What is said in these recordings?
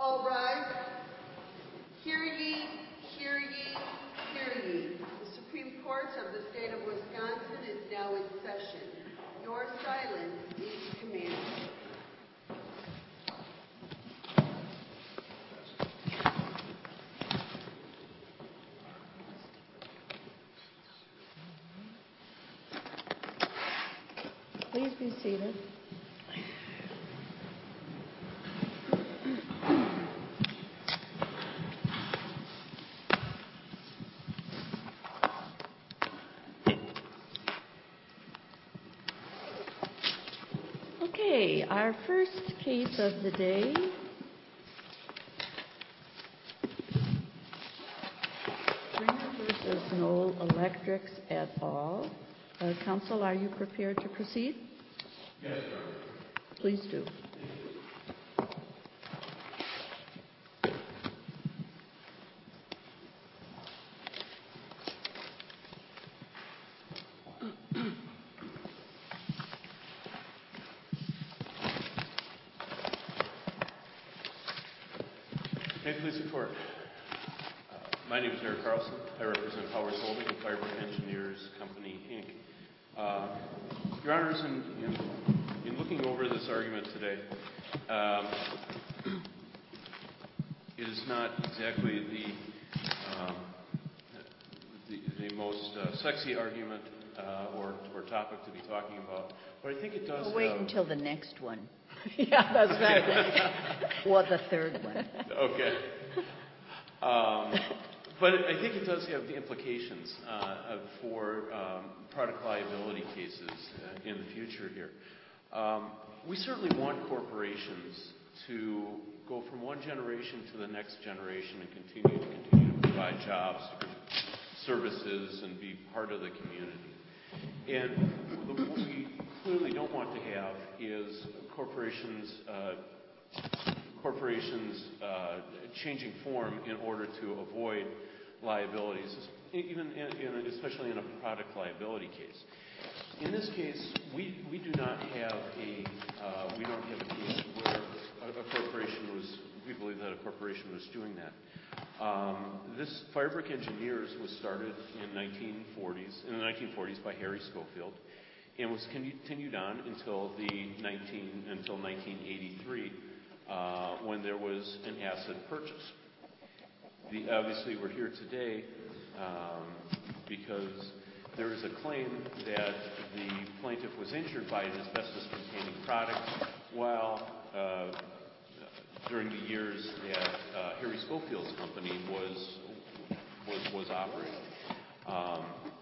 All rise. Hear ye, hear ye, hear ye. The Supreme Court of the state of Wisconsin is now in session. Your silence is commanded. Please be seated. Okay, our first case of the day Springer versus Knoll Electrics et al. Counsel, are you prepared to proceed? Yes, sir. Please do. May it please the Court. My name is Eric Carlson. I represent Powers Holding and Firebrook Engineers Company, Inc. Your Honors, in looking over this argument today, it is not exactly the most sexy argument or topic to be talking about, but I think it does. Wait until the next one. Yeah, that's right. Or the third one. Okay. But I think it does have the implications for product liability cases in the future here. We certainly want corporations to go from one generation to the next generation and continue to provide jobs, services, and be part of the community. And what we clearly don't want to have is corporations changing form in order to avoid liabilities, especially in a product liability case. In this case, we don't have a case where we believe that a corporation was doing that. This Firebrook Engineers was started in the 1940s by Harry Schofield, and was continued on until 1983, when there was an asset purchase. Obviously, we're here today because there is a claim that the plaintiff was injured by an asbestos-containing product while during the years that Harry Schofield's company was operating.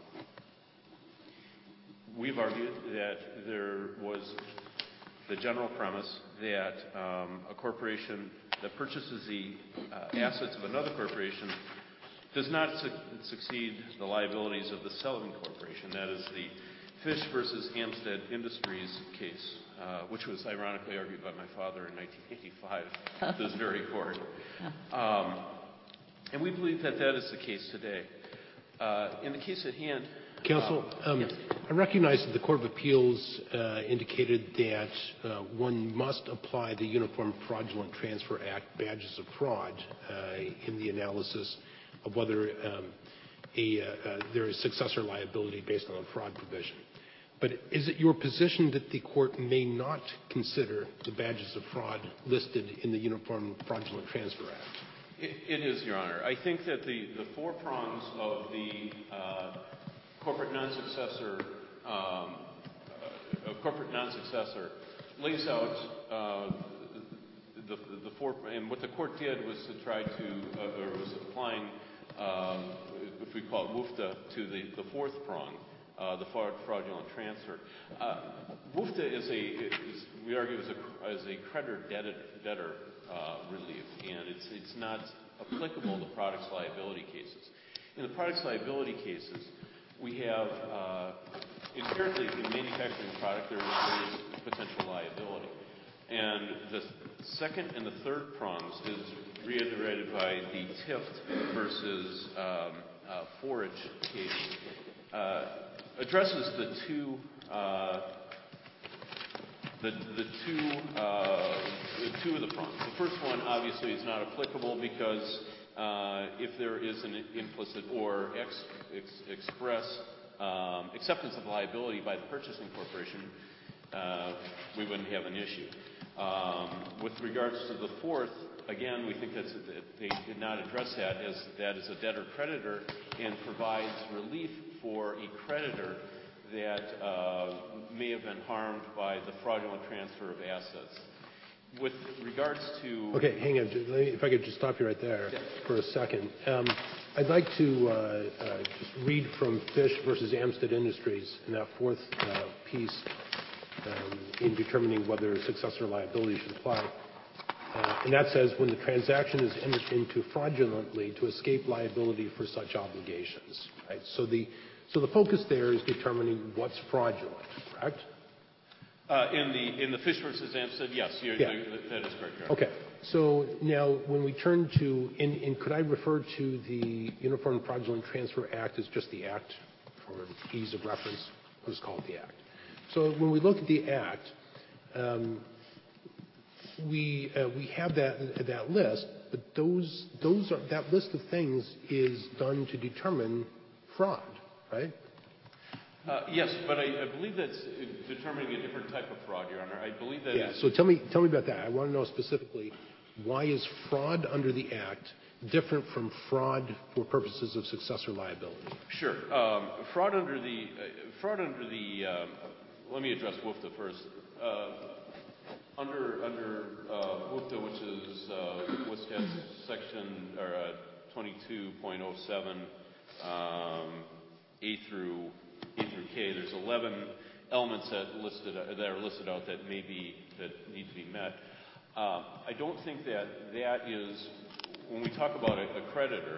We've argued that there was the general premise that a corporation that purchases the assets of another corporation does not succeed the liabilities of the selling corporation. That is the Fish versus Amstead Industries case, which was ironically argued by my father in 1985 at this very court. And we believe that is the case today. In the case at hand, Counsel, yes. I recognize that the Court of Appeals indicated that one must apply the Uniform Fraudulent Transfer Act badges of fraud in the analysis of whether there is successor liability based on a fraud provision. But is it your position that the Court may not consider the badges of fraud listed in the Uniform Fraudulent Transfer Act? It is, Your Honor. I think that the four prongs of the corporate non-successor lays out the four, and what the court did was to try to, or was applying, if we call it WUFTA, to the fourth prong, the fraudulent transfer. WUFTA we argue, is a creditor-debtor relief, and it's not applicable to products liability cases. In the products liability cases, we have inherently in manufacturing a product there is potential liability, and the second and the third prongs is reiterated by the Tift versus Forage case. Addresses the the two of the prongs. The first one obviously is not applicable because if there is an implicit or express acceptance of liability by the purchasing corporation, we wouldn't have an issue. With regards to the fourth, again, we think that they did not address that as that is a debtor-creditor and provides relief for a creditor that may have been harmed by the fraudulent transfer of assets. With regards to... Okay, hang on. If I could just stop you right there for a second. I'd like to just read from Fish versus Amstead Industries in that fourth piece in determining whether successor liability should apply. And that says, when the transaction is entered into fraudulently to escape liability for such obligations. Right? So the focus there is determining what's fraudulent, correct? In the Fish versus Amstead, yes, that is correct. Okay. So now when we turn to, and could I refer to the Uniform Fraudulent Transfer Act as just the Act for ease of reference? Let's call it the Act. So when we look at the Act, we have that list, but that list of things is done to determine fraud, right? Yes, but I believe that's determining a different type of fraud, Your Honor. I believe that. Yeah. So tell me about that. I want to know specifically, why is fraud under the Act different from fraud for purposes of successor liability? Sure. Fraud under the let me address WFTA first. Under WFTA, which is WSCAT section or 22.07 A through K, there's 11 elements that are listed out that need to be met. I don't think that is, when we talk about a creditor,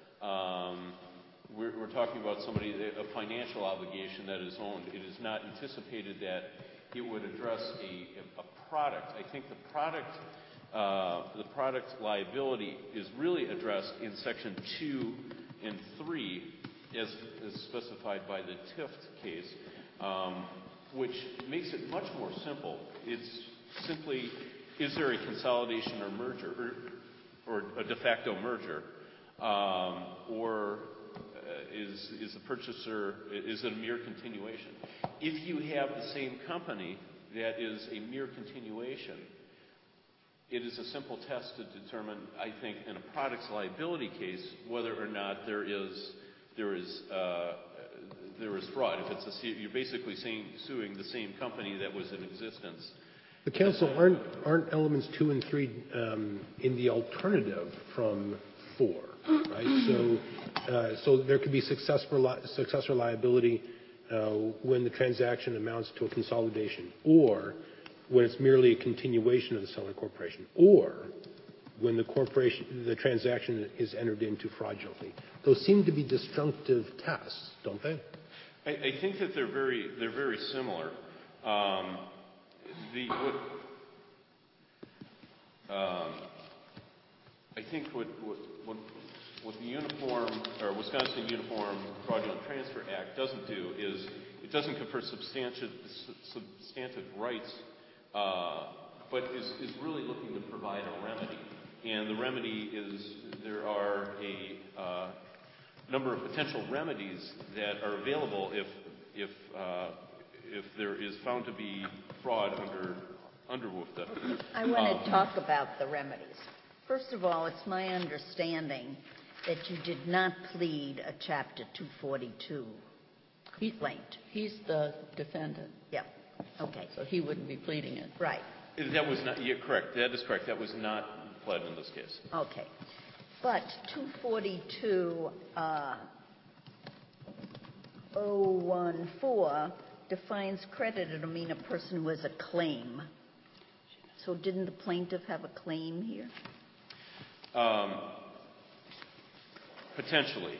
we're talking about somebody, a financial obligation that is owned. It is not anticipated that it would address a product. I think the product liability is really addressed in section 2 and 3 as specified by the Tift case, which makes it much more simple. It's simply, is there a consolidation or merger, or a de facto merger, or is the purchaser, is it a mere continuation? If you have the same company that is a mere continuation, it is a simple test to determine, I think, in a product's liability case, whether or not there is fraud. If you're basically suing the same company that was in existence. But counsel, aren't elements 2 and 3 in the alternative from 4, right? So there could be successor liability when the transaction amounts to a consolidation, or when it's merely a continuation of the seller corporation, or when the transaction is entered into fraudulently. Those seem to be disjunctive tests, don't they? I think that they're very similar. I think what the Wisconsin Uniform Fraudulent Transfer Act doesn't do is it doesn't confer substantive rights, but is really looking to provide a remedy. And the remedy is there are a number of potential remedies that are available if there is found to be fraud under WFTA. I want to talk about the remedies. First of all, it's my understanding that you did not plead a Chapter 242 complaint. He's the defendant. Yeah. Okay. So he wouldn't be pleading it. Right. That was not. You're correct. That is correct. That was not pled in this case. Okay. But 242 014 defines creditor to mean a person who has a claim. So didn't the plaintiff have a claim here? Potentially.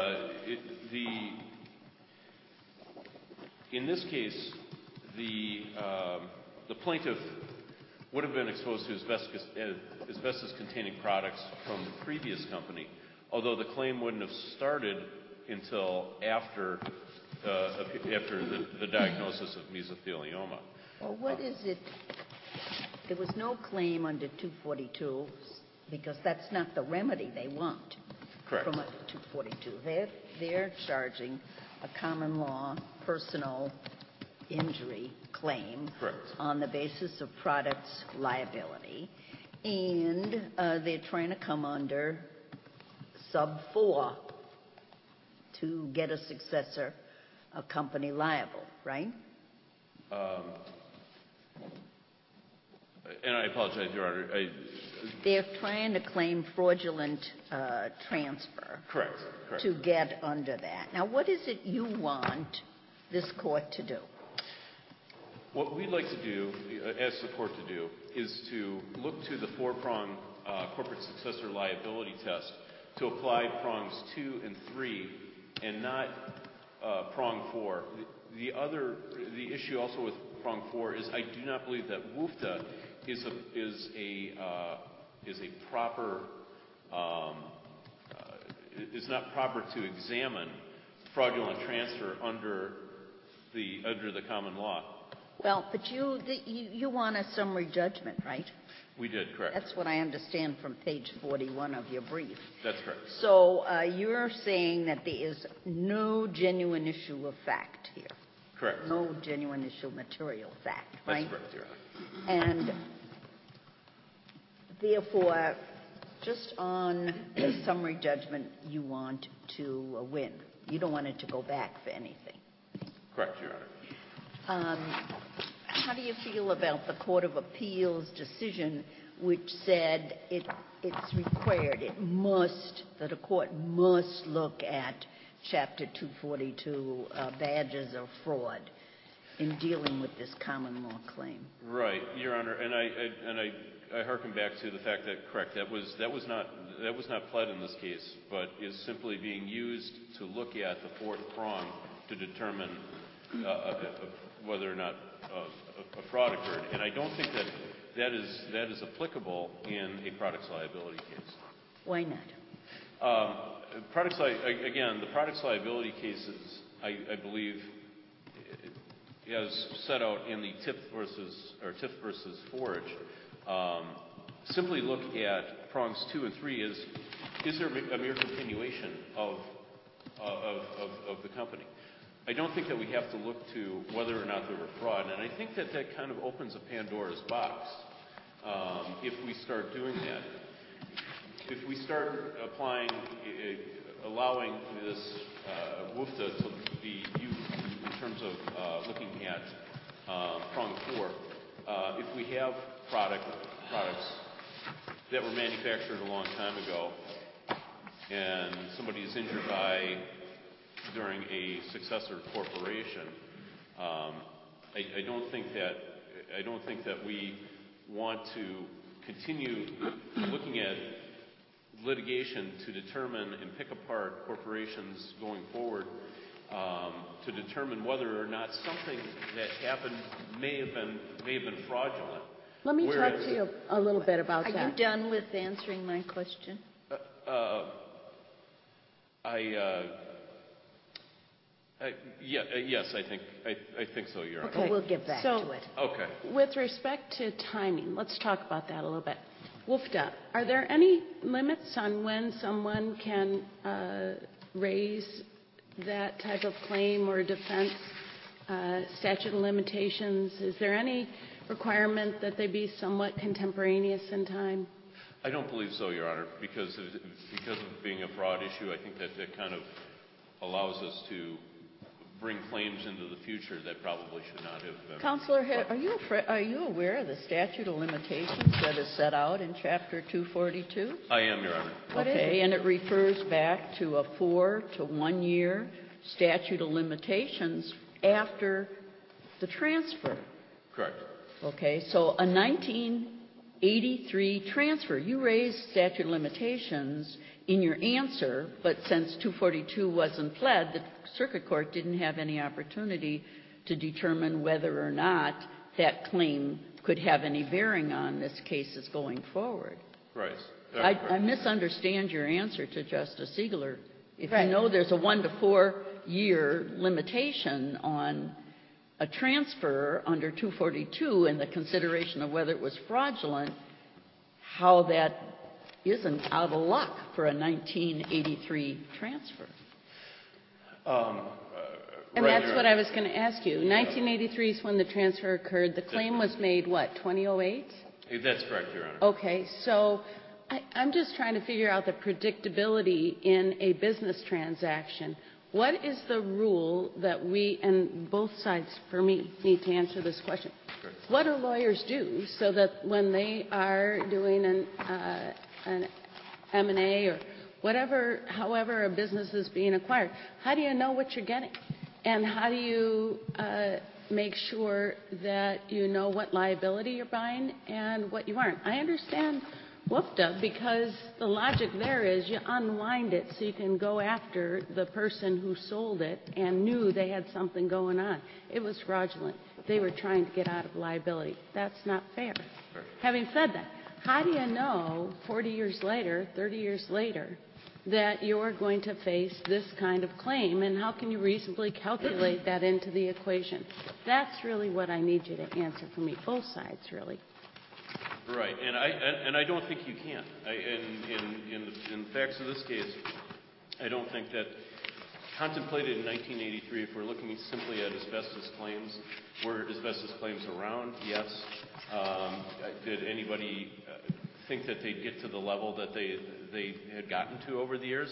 In this case, the plaintiff would have been exposed to asbestos-containing products from the previous company, although the claim wouldn't have started until after the diagnosis of mesothelioma. Well, what is it? There was no claim under 242 because that's not the remedy they want. Correct. From under 242. They're charging a common law personal injury claim. Correct. On the basis of products liability. And they're trying to come under sub 4 to get a successor, a company liable, right? And I apologize, Your Honor. They're trying to claim fraudulent transfer. Correct. To get under that. Now, what is it you want this court to do? What we'd like to do, ask the court to do, is to look to the 4-prong corporate successor liability test to apply prongs 2 and 3 and not prong 4. The issue also with prong 4 is I do not believe that WUFTA is not proper to examine fraudulent transfer under the common law. Well, but you want a summary judgment, right? We did, correct. That's what I understand from page 41 of your brief. That's correct. So you're saying that there is no genuine issue of fact here. Correct. No genuine issue of material fact, right? That's correct, Your Honor. And therefore, just on the summary judgment, you want to win. You don't want it to go back for anything. Correct, Your Honor. How do you feel about the Court of Appeals decision which said it's required, that a court must look at Chapter 242 badges of fraud in dealing with this common law claim? Right, Your Honor, and I hearken back to the fact that correct that was not pled in this case, but is simply being used to look at the 4th prong to determine whether or not a fraud occurred, and I don't think that is applicable in a products liability case. Why not? The products liability cases, I believe, as set out in the Tiff versus Forge, simply look at prongs 2 and 3 is there a mere continuation of the company? I don't think that we have to look to whether or not there were fraud, and I think that kind of opens a Pandora's box if we start doing that. If we start allowing this WUFTA to be used in terms of looking at prong 4, if we have products that were manufactured a long time ago and somebody is injured during a successor corporation, I don't think that we want to continue looking at litigation to determine and pick apart corporations going forward to determine whether or not something that happened may have been fraudulent. Let me talk to you a little bit about that. Are you done with answering my question? Yes, I think so, Your Honor. Okay. We'll get back to it. Okay. With respect to timing, let's talk about that a little bit. WUFTA, are there any limits on when someone can raise that type of claim or defense, statute of limitations? Is there any requirement that they be somewhat contemporaneous in time? I don't believe so, Your Honor, because of being a fraud issue. I think that kind of allows us to bring claims into the future that probably should not have been. Counselor, are you aware of the statute of limitations that is set out in Chapter 242? I am, Your Honor. Okay, and it refers back to a 4 to 1 year statute of limitations after the transfer. Correct. Okay, so a 1983 transfer, you raised statute of limitations in your answer, but since 242 wasn't pled, the circuit court didn't have any opportunity to determine whether or not that claim could have any bearing on this cases going forward. Right. I misunderstand your answer to Justice Siegler. If you know there's a 1 to 4 year limitation on a transfer under 242 and the consideration of whether it was fraudulent, how that isn't out of luck for a 1983 transfer. And that's what I was going to ask you. 1983 is when the transfer occurred. The claim was made, what, 2008? That's correct, Your Honor. Okay, so I'm just trying to figure out the predictability in a business transaction. What is the rule that we, and both sides for me, need to answer this question? Sure. What do lawyers do so that when they are doing an M&A or whatever, however a business is being acquired, how do you know what you're getting? And how do you make sure that you know what liability you're buying and what you aren't? I understand WFDA because the logic there is you unwind it so you can go after the person who sold it and knew they had something going on. It was fraudulent. They were trying to get out of liability. That's not fair. Sure. Having said that, how do you know 40 years later, 30 years later, that you're going to face this kind of claim, and how can you reasonably calculate that into the equation? That's really what I need you to answer for me, both sides, really. Right, and I don't think you can. In the facts of this case, I don't think that contemplated in 1983, if we're looking simply at asbestos claims, were asbestos claims around? Yes. Did anybody think that they'd get to the level that they had gotten to over the years?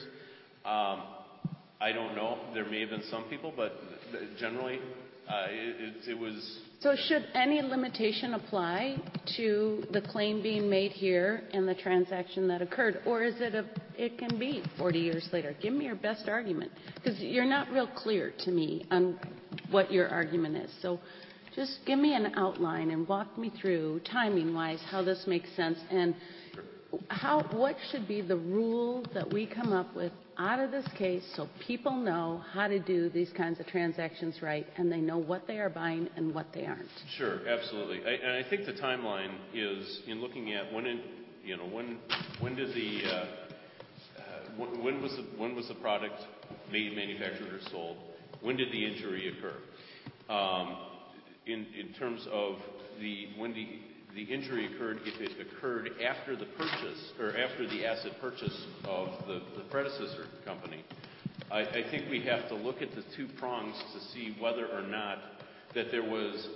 I don't know. There may have been some people, but generally it was... So should any limitation apply to the claim being made here and the transaction that occurred? Or is it can be 40 years later? Give me your best argument. Because you're not real clear to me on what your argument is. So just give me an outline and walk me through, timing-wise, how this makes sense and what should be the rule that we come up with out of this case so people know how to do these kinds of transactions right and they know what they are buying and what they aren't. Sure, absolutely. And I think the timeline is in looking at when was the product made, manufactured, or sold? When did the injury occur? In terms of when the injury occurred, if it occurred after the purchase or after the asset purchase of the predecessor company, I think we have to look at the two prongs to see whether or not that there was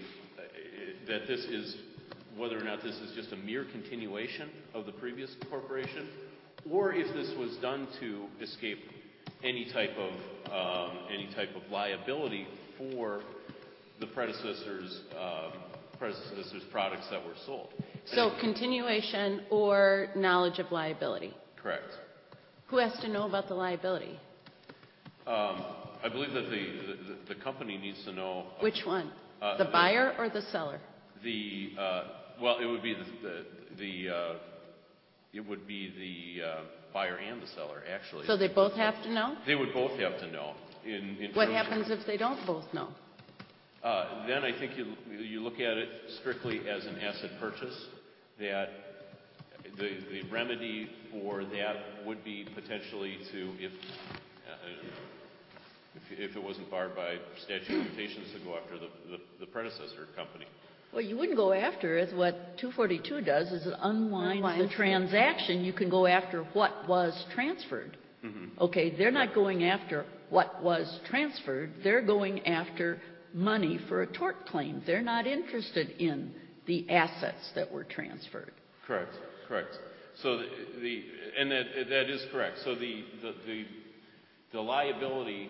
whether or not this is just a mere continuation of the previous corporation, or if this was done to escape any type of liability for the predecessor's products that were sold. So continuation or knowledge of liability? Correct. Who has to know about the liability? I believe that the company needs to know. Which one? The buyer or the seller? Well, it would be the buyer and the seller, actually. So they both have to know? They would both have to know. What happens if they don't both know? Then I think you look at it strictly as an asset purchase, that the remedy for that would be potentially to, if it wasn't barred by statute of limitations, to go after the predecessor company. Well, you wouldn't go after it. What 242 does is it unwinds the transaction. You can go after what was transferred. Mm-hmm. Okay, they're not going after what was transferred. They're going after money for a tort claim. They're not interested in the assets that were transferred. Correct. So that is correct. So the liability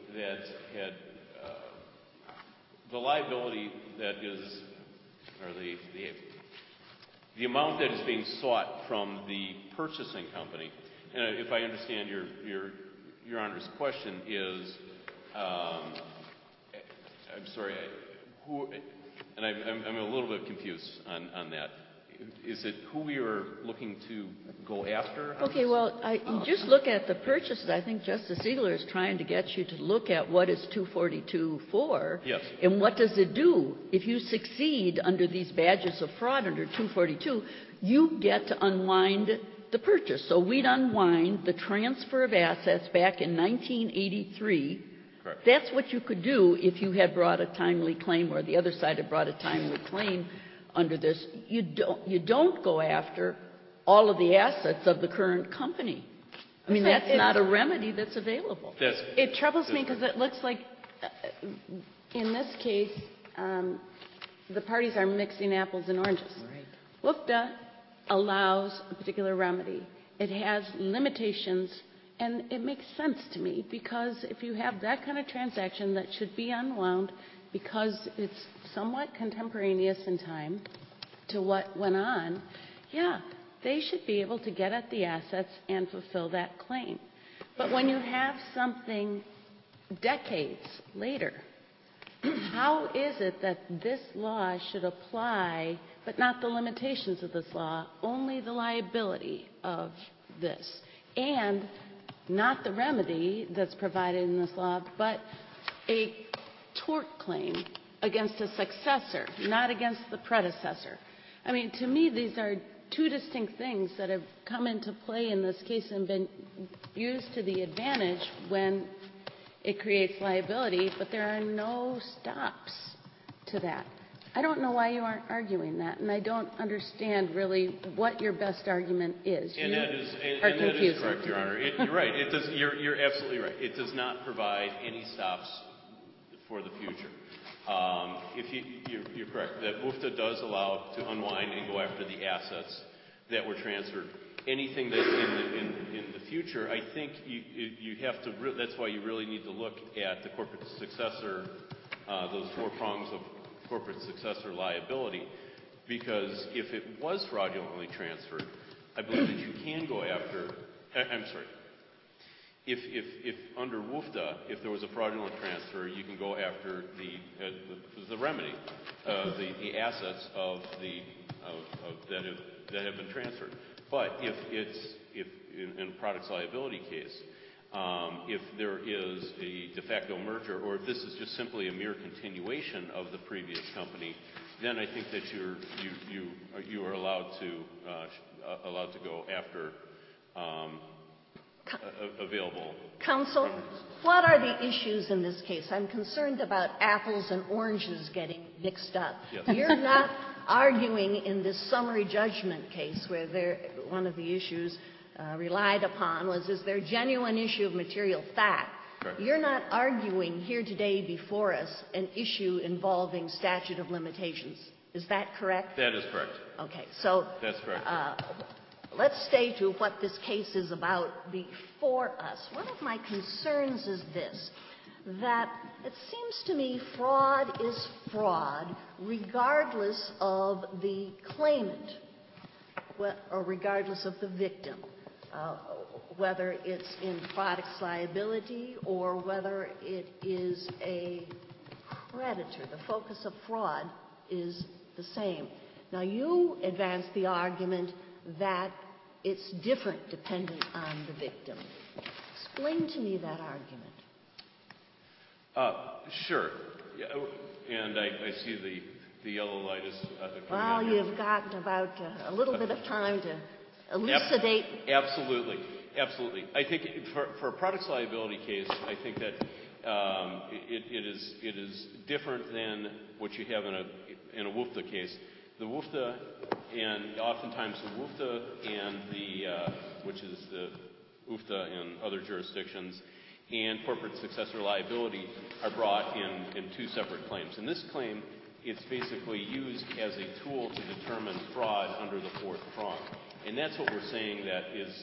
that is, or the amount that is being sought from the purchasing company, and if I understand your Honor's question is, I'm sorry, and I'm a little bit confused on that. Is it who we are looking to go after? Okay, well, you just look at the purchases. I think Justice Ziegler is trying to get you to look at what is 242 for. Yes. And what does it do? If you succeed under these badges of fraud under 242, you get to unwind the purchase. So we'd unwind the transfer of assets back in 1983 Correct. That's what you could do if you had brought a timely claim or the other side had brought a timely claim under this. You don't go after all of the assets of the current company. I mean, that's not a remedy that's available. It troubles me because it looks like, in this case, the parties are mixing apples and oranges. Right. WFDA allows a particular remedy. It has limitations, and it makes sense to me because if you have that kind of transaction that should be unwound because it's somewhat contemporaneous in time to what went on, yeah, they should be able to get at the assets and fulfill that claim. But when you have something decades later, how is it that this law should apply, but not the limitations of this law, only the liability of this, and not the remedy that's provided in this law, but a tort claim against a successor, not against the predecessor? I mean, to me, these are two distinct things that have come into play in this case and been used to the advantage when it creates liability, but there are no stops to that. I don't know why you aren't arguing that, and I don't understand really what your best argument is. And that is correct, Your Honor. You're right. You're absolutely right. It does not provide any stops for the future. You're correct that WFDA does allow to unwind and go after the assets that were transferred. Anything that in the future, I think you have to. That's why you really need to look at the corporate successor, those four prongs of corporate successor liability, because if it was fraudulently transferred, I believe that you can go after. I'm sorry. If under WFDA, if there was a fraudulent transfer, you can go after the remedy, the assets of that have been transferred. But if in a products liability case, if there is a de facto merger, or if this is just simply a mere continuation of the previous company, then I think that you are allowed to go after available. Counsel, remedies. what are the issues in this case? I'm concerned about apples and oranges getting mixed up. Yes. You're not arguing in this summary judgment case where one of the issues relied upon was, is there a genuine issue of material fact? Correct. You're not arguing here today before us an issue involving statute of limitations. Is that correct? That is correct. Okay. So That's correct. Let's stay to what this case is about before us. One of my concerns is this, that it seems to me fraud is fraud regardless of the claimant or regardless of the victim, whether it's in products liability or whether it is a creditor. The focus of fraud is the same. Now, you advance the argument that it's different dependent on the victim. Explain to me that argument. Sure. Yeah, and I see the yellow light is coming Well, on here. you've got about a little bit of time to elucidate. Absolutely. Absolutely. I think for a products liability case, I think that it is different than what you have in a WFDA case. The WFDA, and oftentimes the WFDA and which is the WFDA in other jurisdictions, and corporate successor liability are brought in two separate claims. In this claim, it's basically used as a tool to determine fraud under the fourth prong. And that's what we're saying that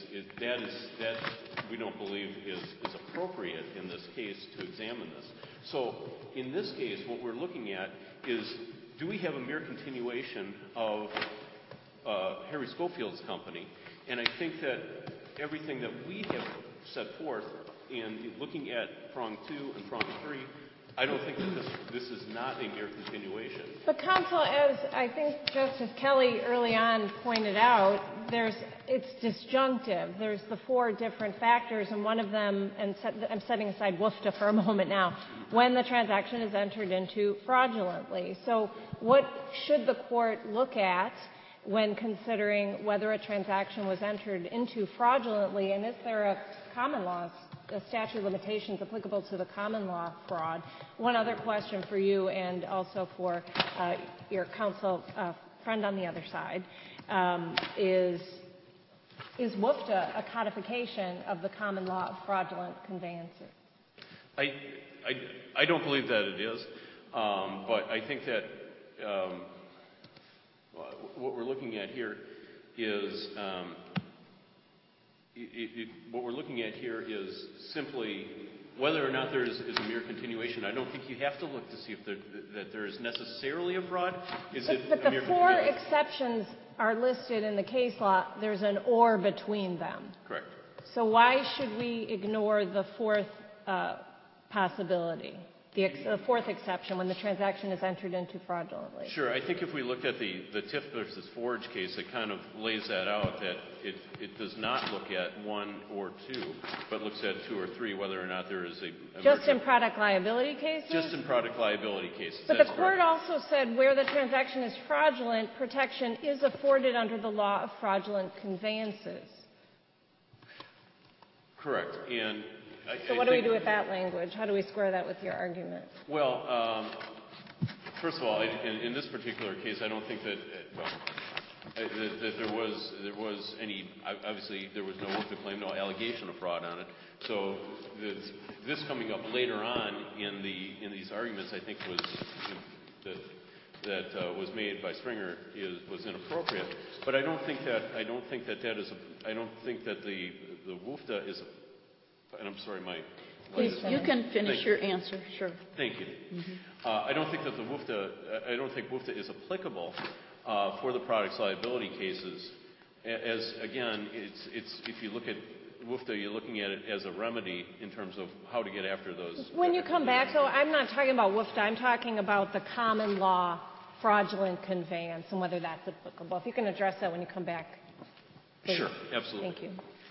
we don't believe is appropriate in this case to examine this. So in this case, what we're looking at is, do we have a mere continuation of Harry Schofield's company? And I think that everything that we have set forth in looking at prong 2 and prong 3, I don't think that this is not a mere continuation. But counsel, as I think Justice Kelly early on pointed out, it's disjunctive. There's the four different factors, and one of them, and I'm setting aside WFDA for a moment now, when the transaction is entered into fraudulently. So what should the court look at when considering whether a transaction was entered into fraudulently, and is there a common law statute of limitations applicable to the common law fraud. One other question for you and also for your counsel friend on the other side is WFTA a codification of the common law of fraudulent conveyances? I don't believe that it is, but I think that what we're looking at here is simply whether or not there is a mere continuation. I don't think you have to look to see if that there is necessarily a fraud. But the four exceptions are listed in the case law. There's an or between them. Correct. So why should we ignore the fourth possibility, the fourth exception, when the transaction is entered into fraudulently? Sure. I think if we looked at the Tiff versus Forge case, it kind of lays that out, that it does not look at one or two, but looks at two or three, whether or not there is a just in product liability cases? Just in product liability cases. But the court also said where the transaction is fraudulent, protection is afforded under the law of fraudulent conveyances. Correct. And so what do we do with that language? How do we square that with your argument? Well, first of all, in this particular case, I don't think that there was any. Obviously, there was no WFTA claim, no allegation of fraud on it. So this coming up later on in these arguments, I think was made by Springer was inappropriate. But I don't think that the WFTA is. And I'm sorry, please, you can finish your answer. Sure. Thank you. Mm-hmm. I don't think that WFTA is applicable for the products liability cases. As again, it's if you look at WFTA, you're looking at it as a remedy in terms of how to get after those. When you come back, though, I'm not talking about WFTA. I'm talking about the common law fraudulent conveyance and whether that's applicable. If you can address that when you come back. Please. Sure. Absolutely. Thank you.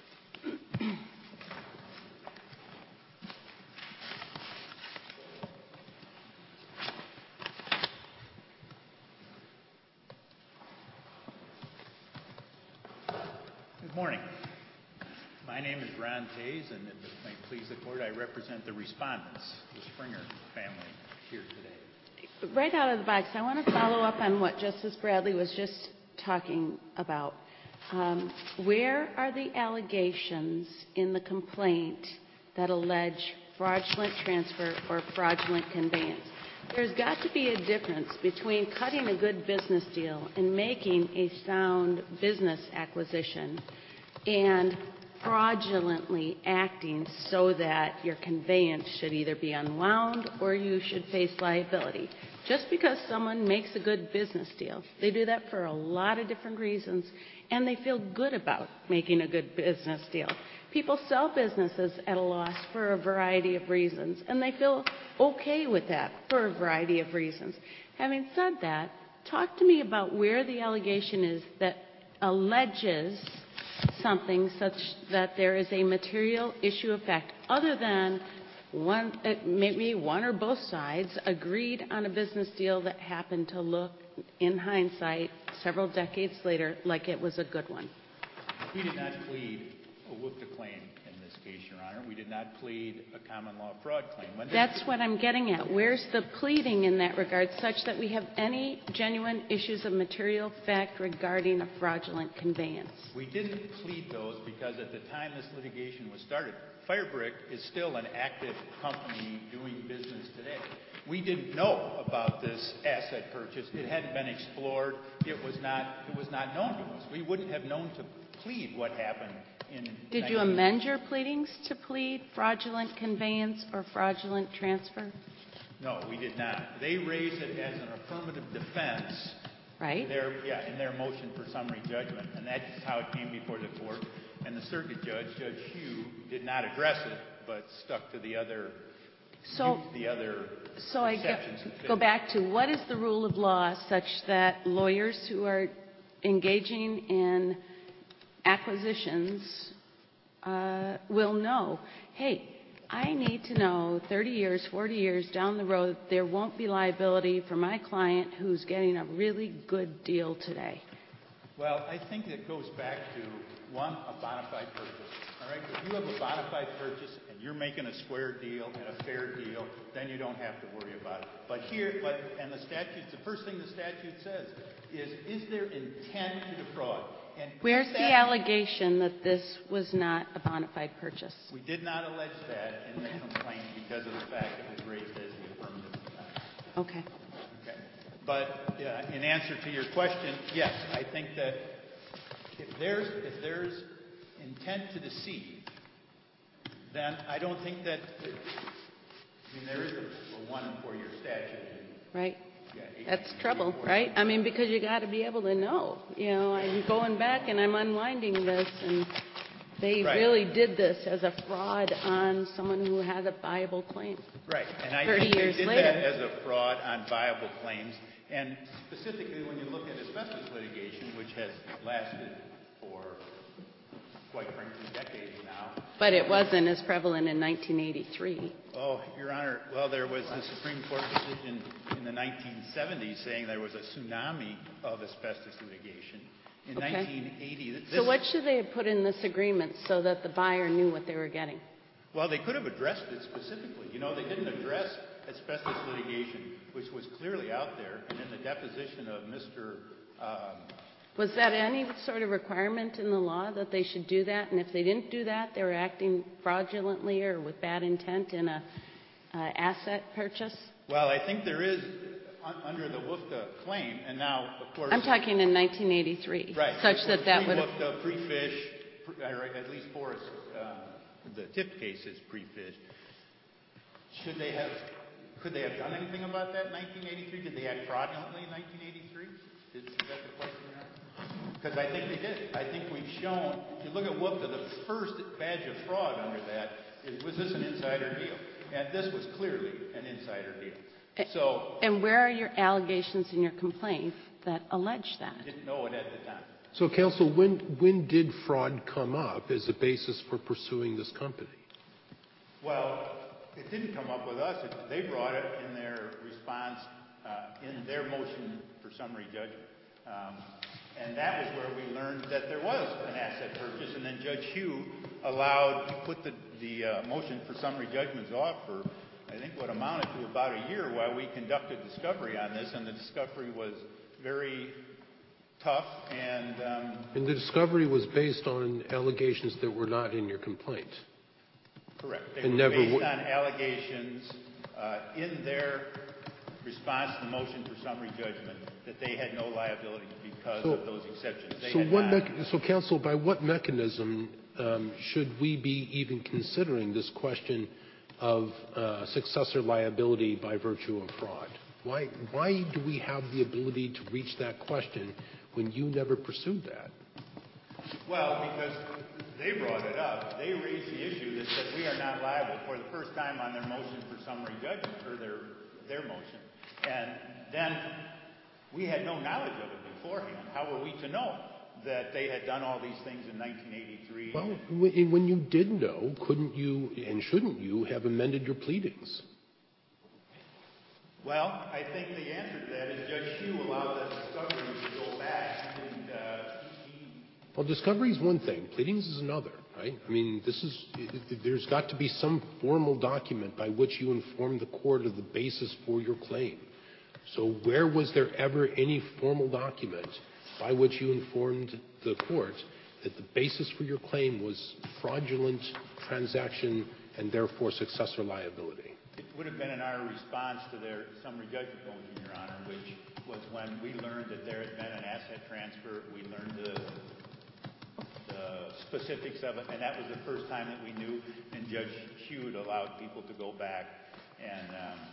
Good morning. My name is Ron Tays, and if it may please the court, I represent the respondents, the Springer family, here today. Right out of the box, I want to follow up on what Justice Bradley was just talking about. Where are the allegations in the complaint that allege fraudulent transfer or fraudulent conveyance? There's got to be a difference between cutting a good business deal and making a sound business acquisition and fraudulently acting so that your conveyance should either be unwound or you should face liability. Just because someone makes a good business deal, they do that for a lot of different reasons, and they feel good about making a good business deal. People sell businesses at a loss for a variety of reasons, and they feel okay with that for a variety of reasons. Having said that, talk to me about where the allegation is that alleges something such that there is a material issue of fact other than maybe one or both sides agreed on a business deal that happened to look, in hindsight, several decades later, like it was a good one. We did not plead a WFTA claim in this case, Your Honor. We did not plead a common law fraud claim. That's what I'm getting at. Where's the pleading in that regard such that we have any genuine issues of material fact regarding a fraudulent conveyance? We didn't plead those because at the time this litigation was started, Firebrick is still an active company doing business today. We didn't know about this asset purchase. It hadn't been explored. It was not known to us. We wouldn't have known to plead what happened in. Did you amend your pleadings to plead fraudulent conveyance or fraudulent transfer? No, we did not. They raised it as an affirmative defense. Right. In their motion for summary judgment, and that's how it came before the court. And the circuit judge, Judge Hugh, did not address it, but stuck to the other. So I go back to what is the rule of law such that lawyers who are engaging in acquisitions will know, hey, I need to know 30 years, 40 years down the road, there won't be liability for my client who's getting a really good deal today. Well, I think it goes back to, one, a bona fide purchase. All right? If you have a bona fide purchase and you're making a square deal and a fair deal, then you don't have to worry about it. But the statute, the first thing the statute says is there intent to defraud? And where's the allegation that this was not a bona fide purchase? We did not allege that in the complaint because of the fact it was raised as the affirmative defense. Okay. But in answer to your question, yes, I think that if there's intent to deceive, then I don't think that. There is a 1 and 4 year statute. Right. That's trouble, right? I mean, because you got to be able to know. I'm going back and I'm unwinding this, and they really did this as a fraud on someone who had a viable claim. Right, and I 30 think years they did later. that as a fraud on viable claims, and specifically when you look at asbestos litigation, which has lasted for, quite frankly, decades now. But it wasn't as prevalent in 1983. Oh, Your Honor, well, there was the Supreme Court decision in the 1970s saying there was a tsunami of asbestos litigation. In 1980... So what should they have put in this agreement so that the buyer knew what they were getting? Well, they could have addressed it specifically. They didn't address asbestos litigation, which was clearly out there, and in the deposition of Mr. Was that any sort of requirement in the law that they should do that? And if they didn't do that, they were acting fraudulently or with bad intent in a asset purchase? Well, I think there is, under the WFTA claim, and now, of course... I'm talking in 1983. Right. Such that would have... Pre-WFTA, pre-fish, at least for the tip cases, pre-fish. Could they have done anything about that in 1983? Did they act fraudulently in 1983? Is that the question you're asking? Because I think they did. I think we've shown, if you look at WFTA, the first badge of fraud under that is, was this an insider deal? And this was clearly an insider deal. And where are your allegations in your complaint that allege that? I didn't know it at the time. So, counsel, when did fraud come up as a basis for pursuing this company? Well, it didn't come up with us. They brought it in their response, in their motion for summary judgment. And that was where we learned that there was an asset purchase, and then Judge Hugh put the motion for summary judgments off for, I think, what amounted to about a year while we conducted discovery on this, and the discovery was very tough. And the discovery was based on allegations that were not in your complaint. Correct. They were based on allegations in their response to the motion for summary judgment that they had no liability because of those exceptions. So, counsel, by what mechanism should we be even considering this question of successor liability by virtue of fraud? Why do we have the ability to reach that question when you never pursued that? Well, because they brought it up. They raised the issue that said we are not liable for the first time on their motion for summary judgment, or their motion. And then we had no knowledge of it beforehand. How were we to know that they had done all these things in 1983? Well, when you did know, couldn't you and shouldn't you have amended your pleadings? Well, I think the answer to that is Judge Hugh allowed that discovery to go back. Well, discovery is one thing. Pleadings is another, right? I mean, there's got to be some formal document by which you inform the court of the basis for your claim. So where was there ever any formal document by which you informed the court that the basis for your claim was fraudulent transaction and therefore successor liability? It would have been in our response to their summary judgment motion, Your Honor, which was when we learned that there had been an asset transfer. We learned the specifics of it, and that was the first time that we knew, and Judge Hugh had allowed people to go back and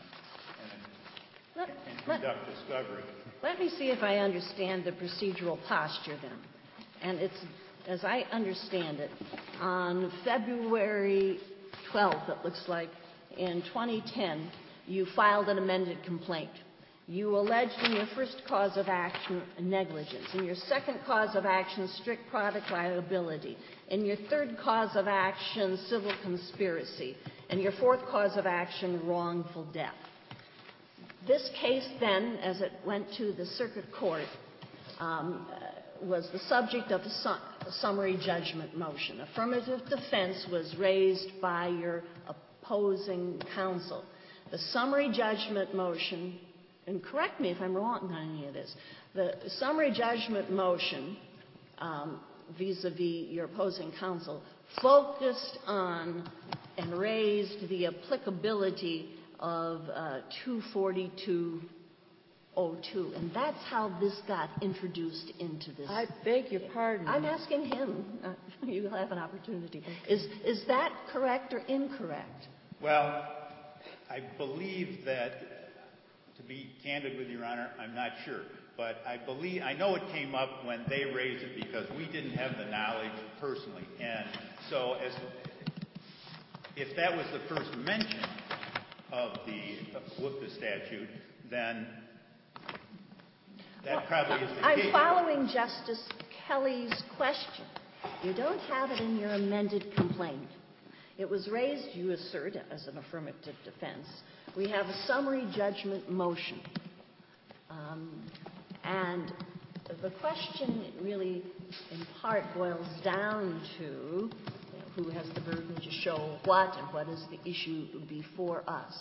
conduct discovery. Let me see if I understand the procedural posture then. And it's, as I understand it, on February 12th, it looks like, in 2010, you filed an amended complaint. You alleged in your first cause of action negligence. In your second cause of action, strict product liability. In your third cause of action, civil conspiracy. And your fourth cause of action, wrongful death. This case then, as it went to the circuit court, was the subject of a summary judgment motion. Affirmative defense was raised by your opposing counsel. The summary judgment motion, and correct me if I'm wrong on any of this, the summary judgment motion vis-a-vis your opposing counsel focused on and raised the applicability of 242.02, and that's how this got introduced into this. I beg your pardon. I'm asking him. You have an opportunity. Is that correct or incorrect? Well, I believe that, to be candid with Your Honor, I'm not sure. But I know it came up when they raised it because we didn't have the knowledge personally. And so if that was the first mention of the WFTA statute, then that probably is the case. I'm following Justice Kelly's question. You don't have it in your amended complaint. It was raised, you assert, as an affirmative defense. We have a summary judgment motion. And the question really, in part, boils down to who has the burden to show what and what is the issue before us.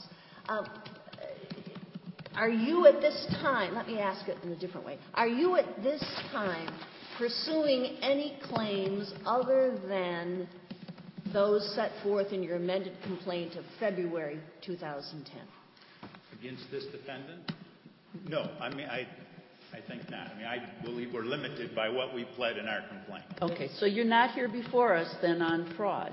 Are you at this time, let me ask it in a different way, are you at this time pursuing any claims other than those set forth in your amended complaint of February 2010? Against this defendant? No. I mean, I think not. I mean, I believe we're limited by what we pled in our complaint. Okay, so you're not here before us then on fraud.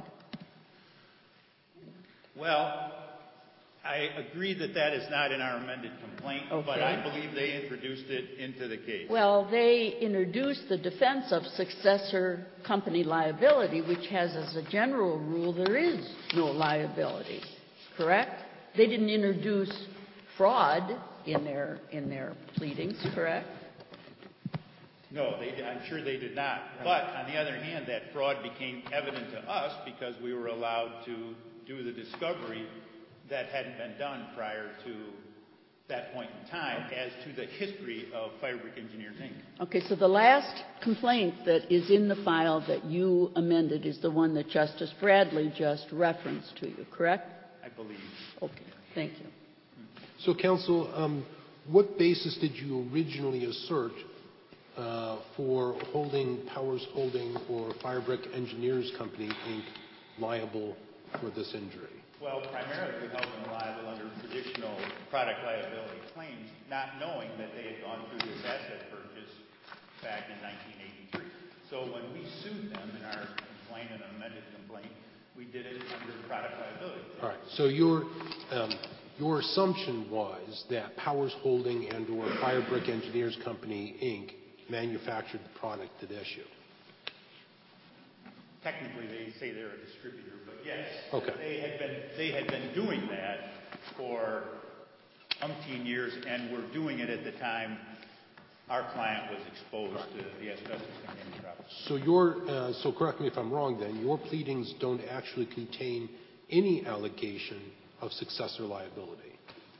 Well, I agree that that is not in our amended complaint, but I believe they introduced it into the case. Well, they introduced the defense of successor company liability, which has as a general rule there is no liability, correct? They didn't introduce fraud in their pleadings, correct? No, I'm sure they did not. But on the other hand, that fraud became evident to us because we were allowed to do the discovery that hadn't been done prior to that point in time as to the history of Firebrick Engineers, Inc. Okay, so the last complaint that is in the file that you amended is the one that Justice Bradley just referenced to you, correct? I believe. Okay, thank you. So, counsel, what basis did you originally assert for holding Powers Holding or Firebrick Engineers Company, Inc. liable for this injury? Well, primarily we held them liable under traditional product liability claims, not knowing that they had gone through this asset purchase back in 1983. So when we sued them in our complaint, an amended complaint, we did it under product liability. All right. So your assumption was that Powers Holding and or Firebrick Engineers Company, Inc. manufactured the product at issue. Technically, they say they're a distributor, but yes. Okay. They had been doing that for umpteen years and were doing it at the time our client was exposed to the asbestos-containing products. So correct me if I'm wrong then, your pleadings don't actually contain any allegation of successor liability.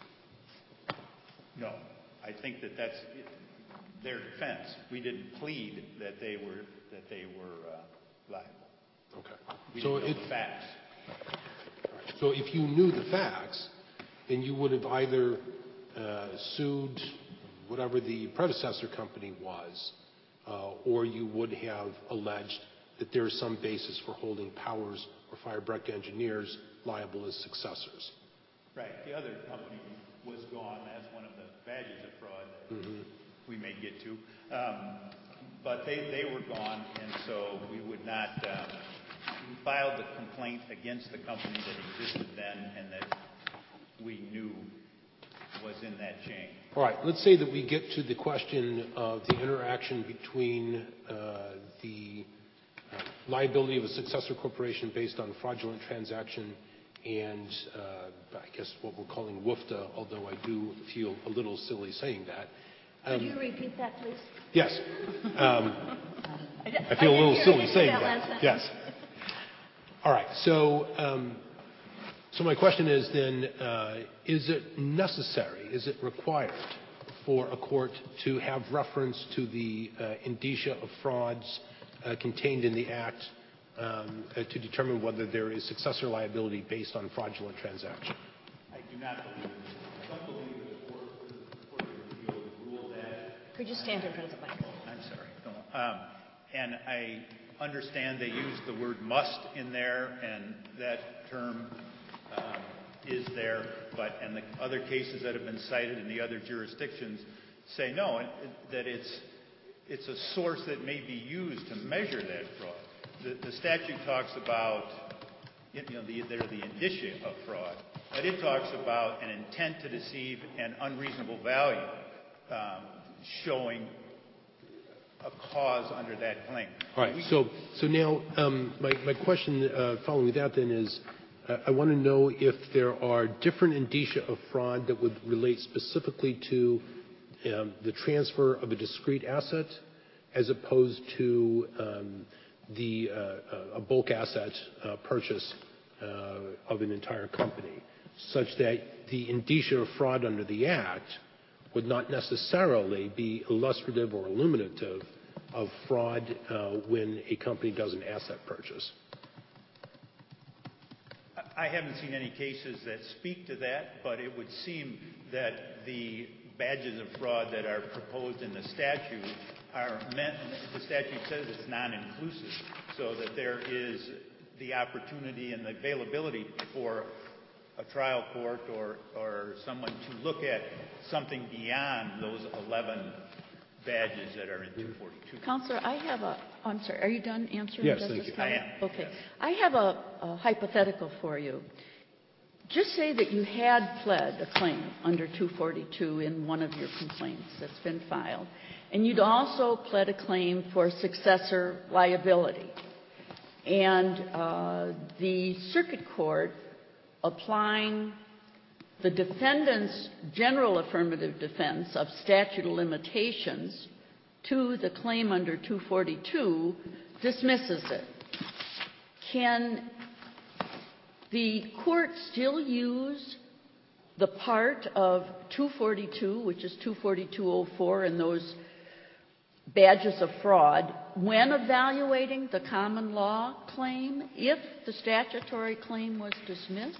No. I think that that's their defense. We didn't plead that they were liable. Okay. We didn't know the facts. So if you knew the facts, then you would have either sued whatever the predecessor company was, or you would have alleged that there is some basis for holding Powers or Firebrick Engineers liable as successors. Right. The other company was gone. That's one of the badges of fraud that we may get to. But they were gone, and so we would not we filed the complaint against the company that existed then and that we knew was in that chain. All right. Let's say that we get to the question of the interaction between the liability of a successor corporation based on fraudulent transaction and I guess what we're calling WFTA, although I do feel a little silly saying that. Could you repeat that, please? Yes. I feel a little silly saying that. Yes. All right. So my question is then, is it necessary, is it required for a court to have reference to the indicia of frauds contained in the Act to determine whether there is successor liability based on fraudulent transaction? I do not believe it. I don't believe that the Court of Appeal would rule that. Could you stand in front of the mic? I'm sorry. And I understand they use the word must in there, and that term is there, and the other cases that have been cited in the other jurisdictions say no, that it's a source that may be used to measure that fraud. The statute talks about, they're the indicia of fraud, but it talks about an intent to deceive and unreasonable value showing a cause under that claim. All right. So now my question following that then is, I want to know if there are different indicia of fraud that would relate specifically to the transfer of a discrete asset as opposed to a bulk asset purchase of an entire company, such that the indicia of fraud under the Act would not necessarily be illustrative or illuminative of fraud when a company does an asset purchase. I haven't seen any cases that speak to that, but it would seem that the badges of fraud that are proposed in the statute are meant, the statute says it's non-inclusive, so that there is the opportunity and the availability for a trial court or someone to look at something beyond those 11 badges that are in 242. Counselor, I'm sorry, are you done answering Yes, Justice thank you. Kelly? I am. Okay. Yes. I have a hypothetical for you. Just say that you had pled a claim under 242 in one of your complaints that's been filed, and you'd also pled a claim for successor liability. And the circuit court, applying the defendant's general affirmative defense of statute of limitations to the claim under 242, dismisses it. Can the court still use the part of 242, which is 242.04, and those badges of fraud when evaluating the common law claim if the statutory claim was dismissed?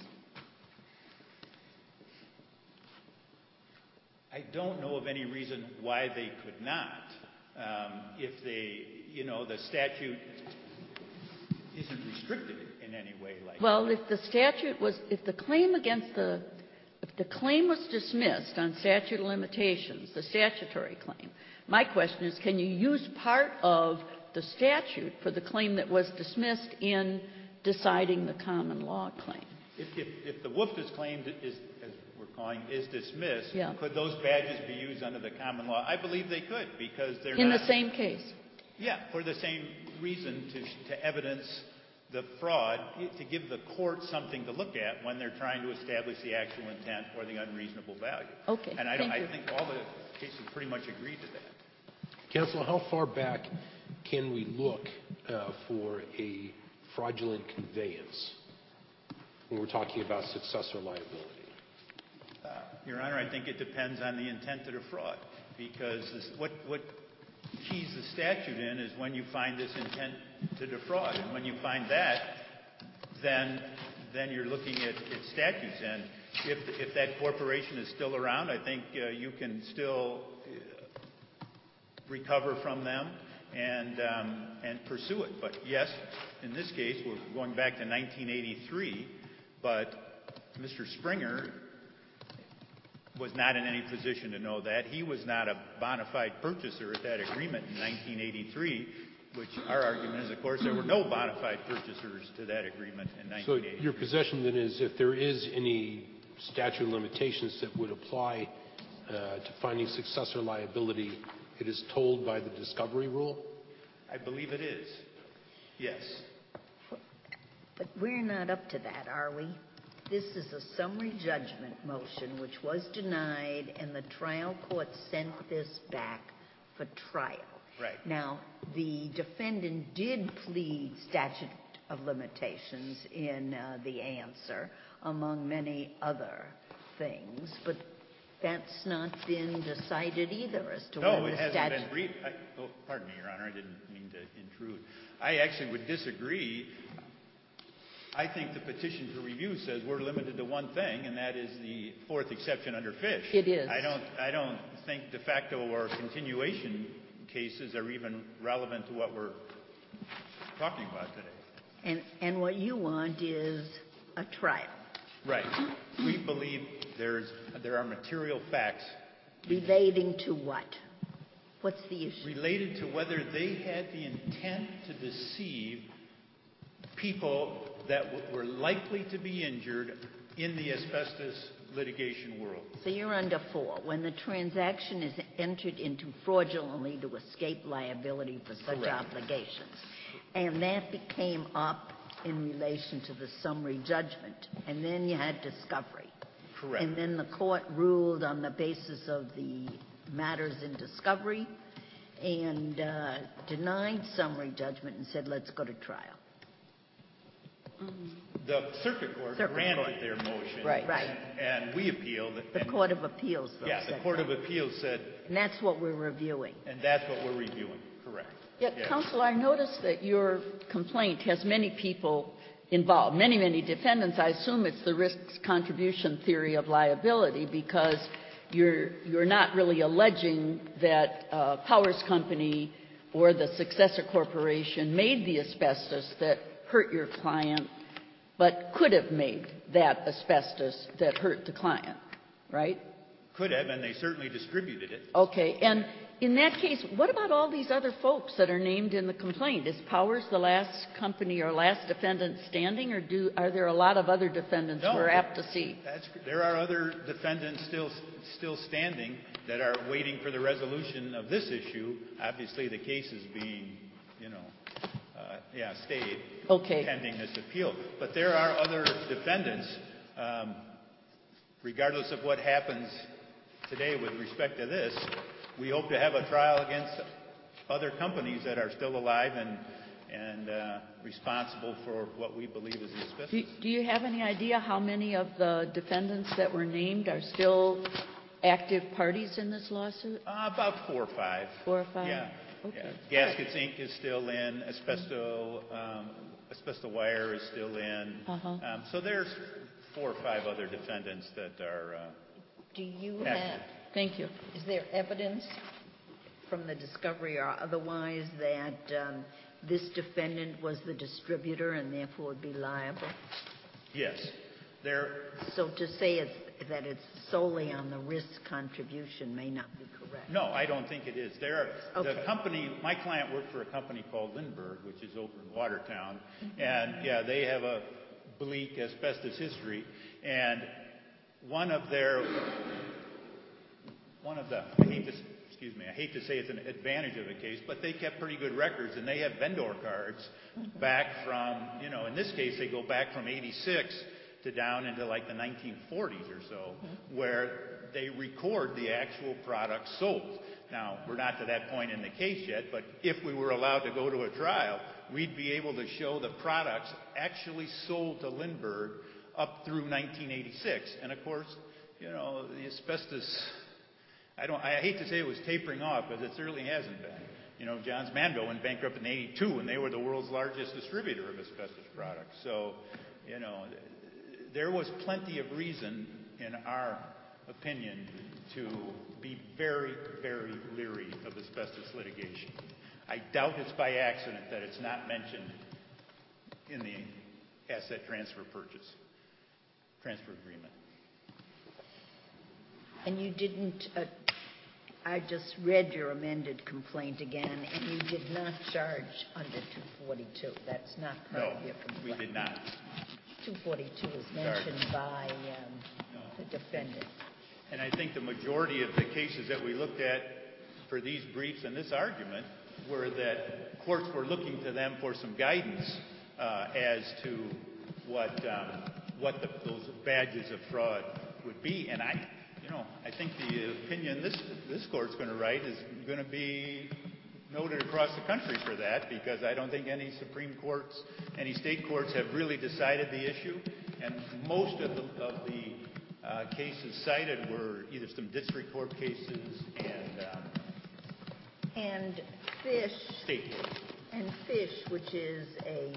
I don't know of any reason why they could not. If the statute isn't restricted in any way like Well, if the claim was dismissed on statute of limitations, the statutory claim, my question is, can you use part of the statute for the claim that was dismissed in deciding the common law claim? If the WFDA's claim is, as we're calling, is dismissed, Yeah. Could those badges be used under the common law? I believe they could, because they're In not... the same case? Yeah, for the same reason, to evidence the fraud, to give the court something to look at when they're trying to establish the actual intent or the unreasonable value. Okay, And I thank you. think all the cases pretty much agree to that. Counsel, how far back can we look for a fraudulent conveyance when we're talking about successor liability? Your Honor, I think it depends on the intent of the fraud, because what keys the statute in is when you find this intent to defraud. And when you find that, then you're looking at statutes. And if that corporation is still around, I think you can still recover from them and pursue it. But yes, in this case, we're going back to 1983, but Mr. Springer was not in any position to know that. He was not a bona fide purchaser at that agreement in 1983, which our argument is, of course, there were no bona fide purchasers to that agreement in 1983. So your position then is if there is any statute of limitations that would apply to finding successor liability, it is told by the discovery rule? I believe it is, yes. But we're not up to that, are we? This is a summary judgment motion which was denied, and the trial court sent this back for trial. Right. Now, the defendant did plead statute of limitations in the answer, among many other things, but that's not been decided either as to No, when it the hasn't statute... been briefed. Pardon me, Your Honor, I didn't mean to intrude. I actually would disagree. I think the petition for review says we're limited to one thing, and that is the fourth exception under Fish. It is. I don't think de facto or continuation cases are even relevant to what we're talking about today. And what you want is a trial. Right. We believe there are material facts. Relating to what? What's the issue? Related to whether they had the intent to deceive people that were likely to be injured in the asbestos litigation world. So you're under 4. When the transaction is entered into fraudulently to escape liability for such Correct. obligations. And that became up in relation to the summary judgment. And then you had discovery. Correct. And then the court ruled on the basis of the matters in discovery and denied summary judgment and said, let's go to trial. The circuit court granted their motion. Right. And we appealed. The Court of Appeals, though, Yeah, the Court of Appeals said. And that's what we're reviewing. And that's what we're reviewing. Correct. Yeah, Yes. Counsel, I noticed that your complaint has many people involved, many, many defendants. I assume it's the risk contribution theory of liability because you're not really alleging that Powers Company or the successor corporation made the asbestos that hurt your client, but could have made that asbestos that hurt the client, right? Could have, and they certainly distributed it. Okay, and in that case, what about all these other folks that are named in the complaint? Is Powers the last company or last defendant standing, or are there a lot of other defendants we're apt to see? There are other defendants still standing that are waiting for the resolution of this issue. Obviously, the case is being, stayed pending this appeal. But there are other defendants, regardless of what happens today with respect to this. We hope to have a trial against other companies that are still alive and responsible for what we believe is asbestos. Do you have any idea how many of the defendants that were named are still active parties in this lawsuit? About 4 or 5. 4 or 5? Yeah. Okay. Yeah. Gaskets Inc. is still in. Asbesto Wire is still in. So there's 4 or 5 other defendants that are Do you active. have... Thank you. Is there evidence from the discovery or otherwise that this defendant was the distributor and therefore would be liable? Yes. So to say that it's solely on the risk contribution may not be correct. No, I don't think it is. The company, my client worked for a company called Lindbergh, which is over in Watertown, and they have a bleak asbestos history, and I hate to say it's an advantage of the case, but they kept pretty good records, and they have vendor cards back from, in this case, they go back from 86 to down into like the 1940s or so, where they record the actual products sold. Now, we're not to that point in the case yet, but if we were allowed to go to a trial, we'd be able to show the products actually sold to Lindbergh up through 1986. And of course, the asbestos, I hate to say it was tapering off, but it certainly hasn't been. Johns Manville went bankrupt in 82, and they were the world's largest distributor of asbestos products. So, there was plenty of reason, in our opinion, to be very, very leery of asbestos litigation. I doubt it's by accident that it's not mentioned in the asset transfer agreement. And you didn't, I just read your amended complaint again, and you did not charge under 242. That's not part of your complaint. We did not. 242 is mentioned by the defendant. And I think the majority of the cases that we looked at for these briefs and this argument were that courts were looking to them for some guidance as to what those badges of fraud would be. And I think the opinion this court's going to write is going to be noted across the country for that, because I don't think any Supreme Courts, any state courts have really decided the issue. And most of the Cases cited were either some district court cases and Fish. State court. And Fish, which is a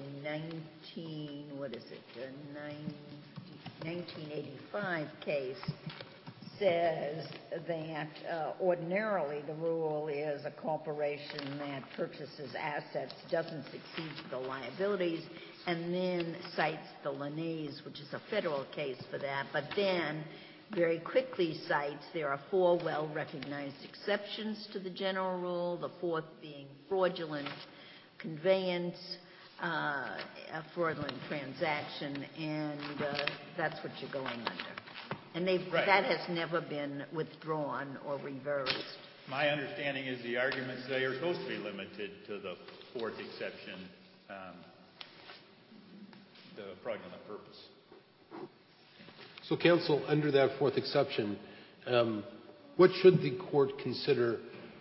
1985 case, says that ordinarily the rule is a corporation that purchases assets doesn't succeed to the liabilities, and then cites the Linnaeus, which is a federal case for that, but then very quickly cites there are 4 well-recognized exceptions to the general rule, the 4th being fraudulent conveyance, a fraudulent transaction, and that's what you're going under. And that has never been withdrawn or reversed. My understanding is the arguments they are supposed to be limited to the 4th exception, the fraudulent purpose. So, counsel, under that 4th exception, what should the court consider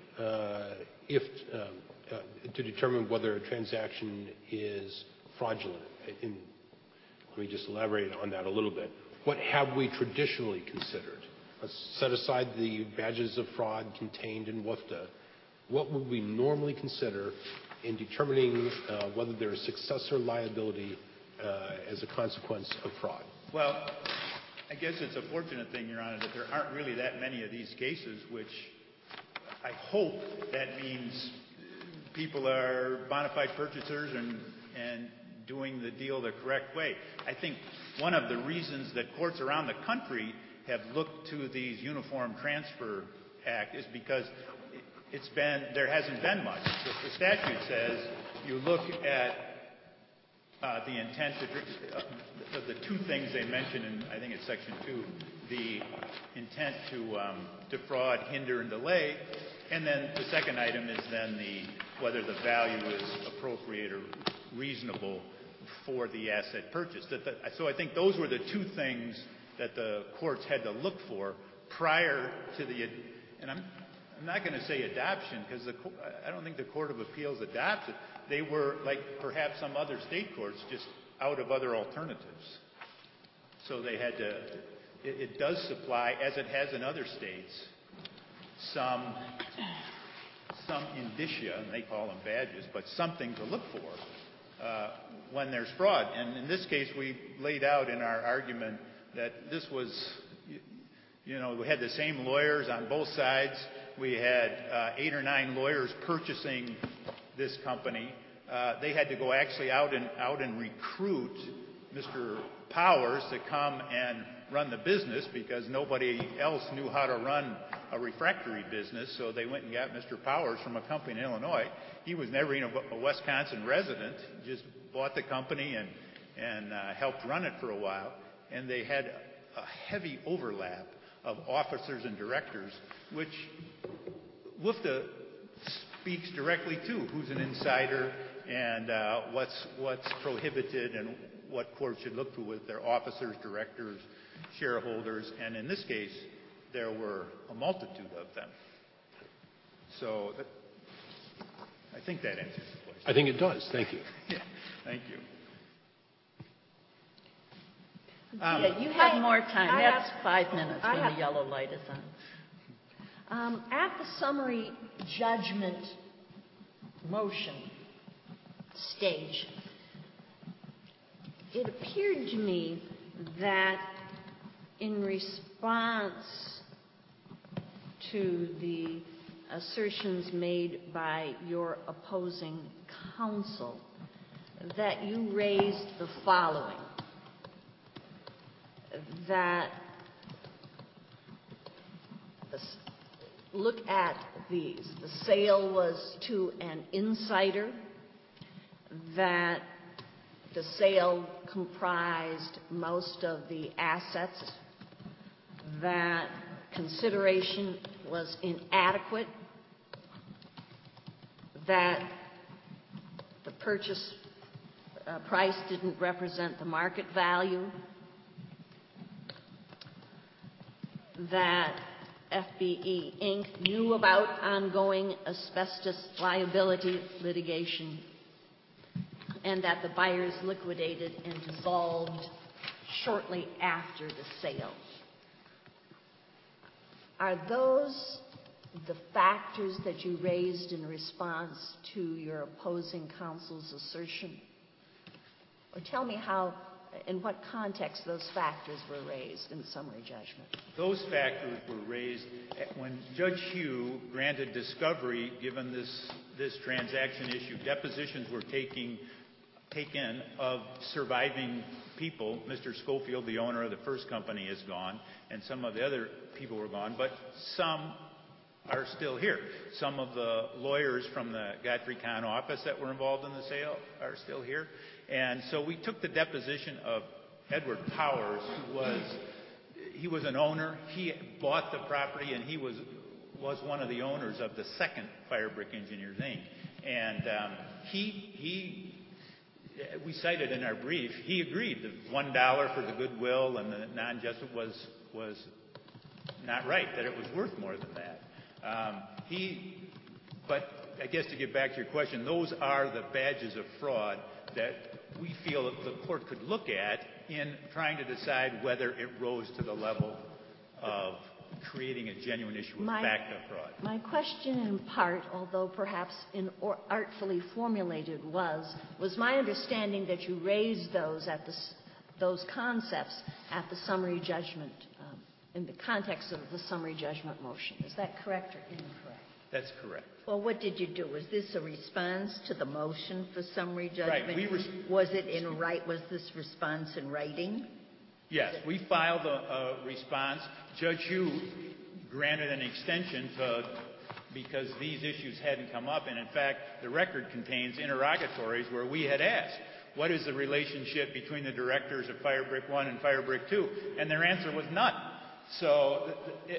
to determine whether a transaction is fraudulent? And let me just elaborate on that a little bit. What have we traditionally considered? Let's set aside the badges of fraud contained in WFDA. What would we normally consider in determining whether there is successor liability as a consequence of fraud? Well, I guess it's a fortunate thing, Your Honor, that there aren't really that many of these cases, which I hope that means people are bona fide purchasers and doing the deal the correct way. I think one of the reasons that courts around the country have looked to these Uniform Transfer Act is because there hasn't been much. The statute says you look at the intent of the 2 things they mention in, I think it's Section 2, the intent to defraud, hinder, and delay, and then the second item is then whether the value is appropriate or reasonable for the asset purchase. So I think those were the 2 things that the courts had to look for prior to and I'm not going to say adoption, because I don't think the Court of Appeals adopted. They were, like perhaps some other state courts, just out of other alternatives. So they had to, it does supply, as it has in other states, some indicia, and they call them badges, but something to look for when there's fraud. And in this case, we laid out in our argument that this was, we had the same lawyers on both sides. We had 8 or 9 lawyers purchasing this company. They had to go actually out and recruit Mr. Powers to come and run the business because nobody else knew how to run a refractory business. So they went and got Mr. Powers from a company in Illinois. He was never even a Wisconsin resident. He just bought the company and helped run it for a while. And they had a heavy overlap of officers and directors, which WFDA speaks directly to who's an insider and what's prohibited and what courts should look for with their officers, directors, shareholders, and in this case, there were a multitude of them. So I think that answers the question. I think it does. Thank you. Yeah, thank you. You have more time. That's 5 minutes when the yellow light is on. At the summary judgment motion stage, it appeared to me that in response to the assertions made by your opposing counsel, that you raised the following: that look at these. The sale was to an insider, that the sale comprised most of the assets, that consideration was inadequate, that the purchase price didn't represent the market value, that FBE Inc. knew about ongoing asbestos liability litigation, and that the buyers liquidated and dissolved shortly after the sale. are those the factors that you raised in response to your opposing counsel's assertion? Or tell me how, in what context those factors were raised in summary judgment. Those factors were raised when Judge Hugh granted discovery given this transaction issue. Depositions were taken of surviving people. Mr. Schofield, the owner of the first company, is gone, and some of the other people were gone, but some are still here. Some of the lawyers from the Godfrey Kahn office that were involved in the sale are still here. And so we took the deposition of Edward Powers, he was an owner. He bought the property, and he was one of the owners of the second Firebrick Engineers, Inc. And we cited in our brief, he agreed that $1 for the goodwill and the non-justice was not right, that it was worth more than that. But I guess to get back to your question, those are the badges of fraud that we feel that the court could look at in trying to decide whether it rose to the level of creating a genuine issue of fact of fraud. My question in part, although perhaps artfully formulated, was my understanding that you raised those concepts at the summary judgment, in the context of the summary judgment motion. Is that correct or incorrect? That's correct. Well, what did you do? Was this a response to the motion for summary judgment? Right. Was this response in writing? Yes, we filed a response. Judge Hugh granted an extension because these issues hadn't come up, and in fact, the record contains interrogatories where we had asked, what is the relationship between the directors of Firebrick 1 and Firebrick 2? And their answer was none. So,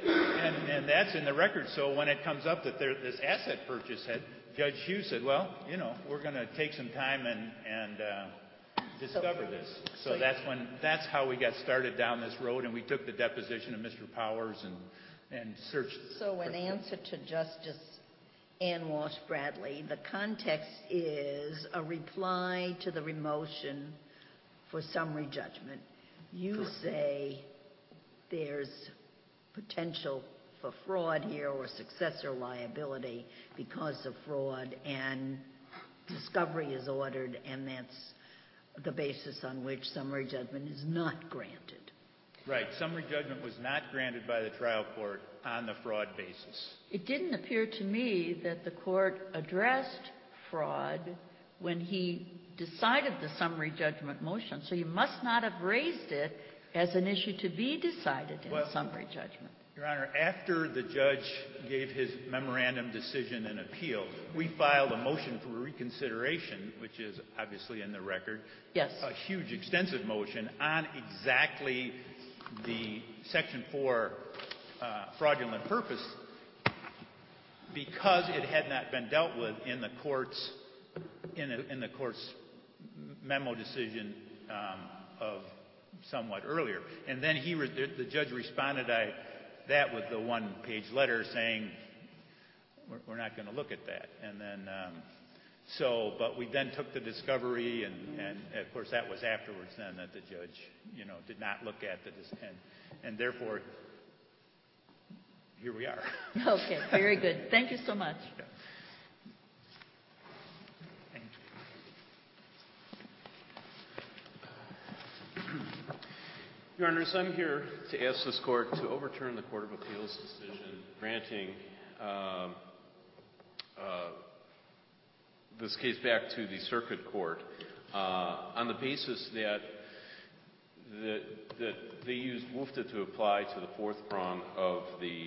and that's in the record. So when it comes up that this asset purchase Judge Hugh said, well, we're going to take some time and discover this. So that's how we got started down this road, and we took the deposition of Mr. Powers and searched. So in answer to Justice Ann Walsh Bradley, the context is a reply to the motion for summary judgment. You say there's potential for fraud here or successor liability because of fraud, and discovery is ordered, and that's the basis on which summary judgment is not granted. Right. Summary judgment was not granted by the trial court on the fraud basis. It didn't appear to me that the court addressed fraud when he decided the summary judgment motion, so you must not have raised it as an issue to be decided in summary judgment. Your Honor, after the judge gave his memorandum decision and appeal, we filed a motion for reconsideration, which is obviously in the record. Yes. A huge, extensive motion on exactly the Section 4 fraudulent purpose, because it had not been dealt with in the court's memo decision of somewhat earlier. And then the judge responded to that with the one-page letter saying, we're not going to look at that. And then, but we then took the discovery, and of course that was afterwards then that the judge, did not look at and therefore, here we are. Okay, very good. Thank you so much. Yeah. Your Honors, I'm here to ask this Court to overturn the Court of Appeals decision granting this case back to the Circuit Court on the basis that they used WUFTA to apply to the fourth prong of the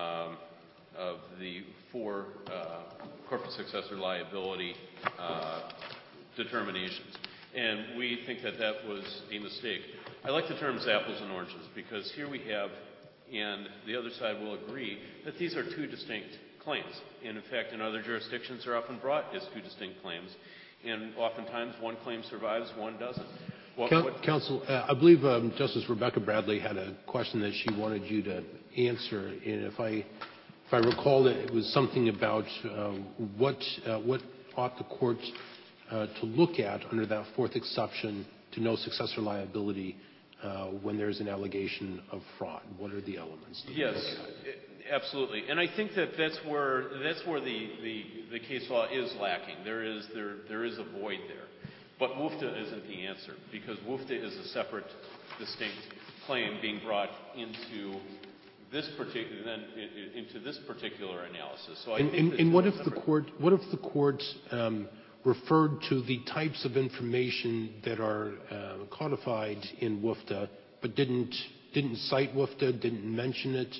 four corporate successor liability determinations. And we think that was a mistake. I like the terms apples and oranges because here we have, and the other side will agree, that these are two distinct claims. And in fact, in other jurisdictions, they're often brought as two distinct claims. And oftentimes, one claim survives, one doesn't. Counsel, I believe Justice Rebecca Bradley had a question that she wanted you to answer. And if I recall, it was something about what ought the court to look at under that fourth exception to no successor liability when there's an allegation of fraud. What are the elements? Yes. Absolutely, and I think that's where the case law is lacking. There is a void there, but WUFTA isn't the answer, because WUFTA is a separate, distinct claim being brought into this particular analysis. So I think and what if the court referred to the types of information that are codified in WUFTA, but didn't cite WUFTA, didn't mention it,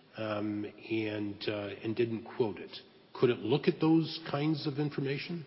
and didn't quote it? Could it look at those kinds of information?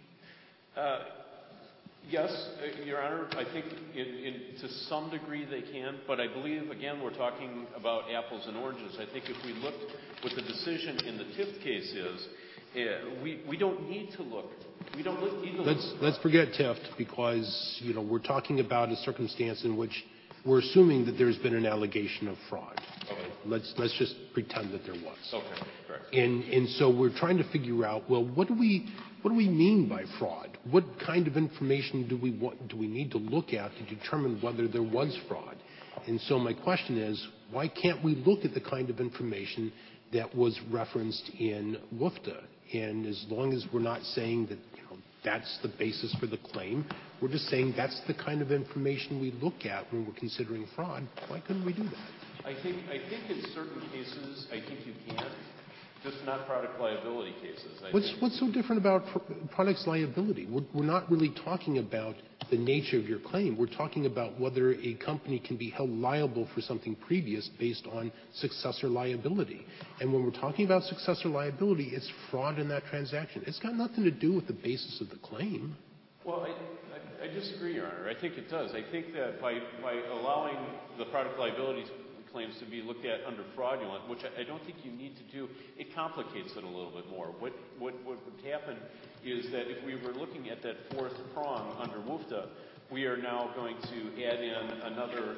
Yes, Your Honor. I think to some degree they can, but I believe, again, we're talking about apples and oranges. I think if we looked what the decision in the TIF case is, we don't need to look. We don't need to look. Let's forget TIF, because we're talking about a circumstance in which we're assuming that there's been an allegation of fraud. Okay. Let's just pretend that there was. Okay, correct. And so we're trying to figure out, well, what do we mean by fraud? What kind of information do we need to look at to determine whether there was fraud? And so my question is, why can't we look at the kind of information that was referenced in WUFTA? And as long as we're not saying that that's the basis for the claim, we're just saying that's the kind of information we look at when we're considering fraud, why couldn't we do that? I think in certain cases, I think you can. Just not product liability cases. What's so different about products liability? We're not really talking about the nature of your claim. We're talking about whether a company can be held liable for something previous based on successor liability. And when we're talking about successor liability, it's fraud in that transaction. It's got nothing to do with the basis of the claim. Well, I disagree, Your Honor. I think it does. I think that by allowing the product liability claims to be looked at under fraudulent, which I don't think you need to do, it complicates it a little bit more. What would happen is that if we were looking at that fourth prong under WUFTA, we are now going to add in another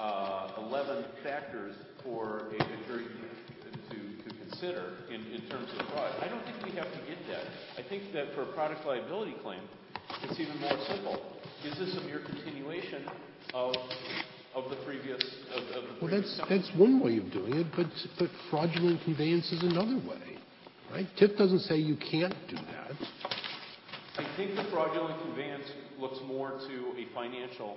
11 factors for a jury to consider in terms of fraud. I don't think we have to get that. I think that for a product liability claim, it's even more simple. Is this a mere continuation of the previous? Well, that's one way of doing it, but fraudulent conveyance is another way, right? TIF doesn't say you can't do that. I think the fraudulent conveyance looks more to a financial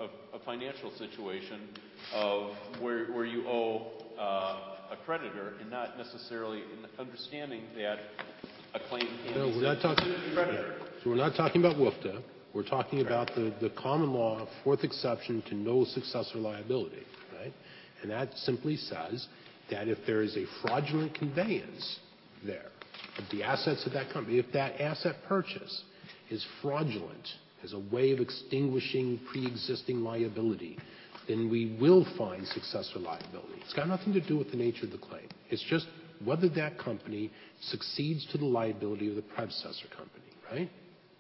situation of where you owe a creditor, and not necessarily understanding that a claim can be sent to the creditor. So we're not talking about WUFTA. We're talking about the common law fourth exception to no successor liability, right? And that simply says that if there is a fraudulent conveyance there of the assets of that company, if that asset purchase is fraudulent as a way of extinguishing pre-existing liability, then we will find successor liability. It's got nothing to do with the nature of the claim. It's just whether that company succeeds to the liability of the predecessor company, right?